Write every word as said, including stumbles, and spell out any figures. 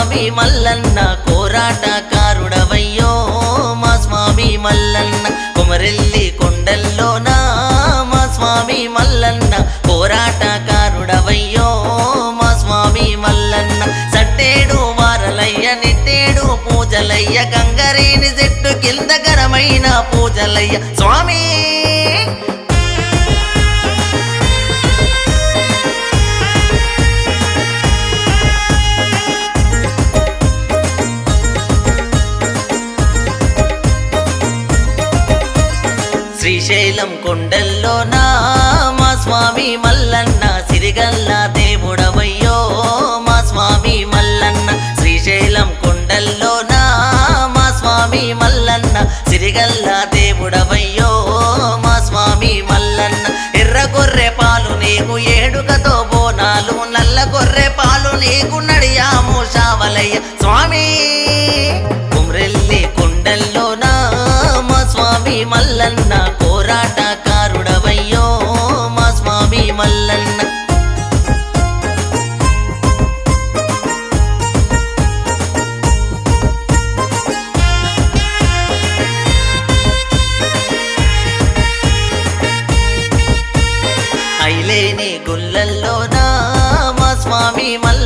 స్వామి మల్లన్న కోరాటకారుడవయ్యో మా స్వామి మల్లన్న కుమరెల్లి కొండల్లోనా మా స్వామి మల్లన్న పోరాటకారుడవయ్యో మా స్వామి మల్లన్న సట్టేడు వారలయ్య నిట్టేడు పూజలయ్య గంగరేని చెట్టు కింద ఘనమైన పూజలయ్య స్వామి శ్రీశైలం కొండల్లోనా మా స్వామి మల్లన్న సిరిగల్ల దేవుడవయ్యో మా స్వామి మల్లన్న శ్రీశైలం కొండల్లోనా మా స్వామి మల్లన్న సిరిగల్ల దేవుడవయ్యో మా స్వామి మల్లన్న ఎర్ర గొర్రె పాలు నీకు ఏడుకతో బోనాలు నల్ల గొర్రె పాలు నీకు నడియాము శావలయ్య స్వామి కుమ్రెల్లి కొండల్లోనా మా స్వామి మల్లన్న కోరాటకారుడవయ్యో మా స్వామి మల్లన్న ఐలేని గుల్లల్లోనా మా స్వామి మల్ల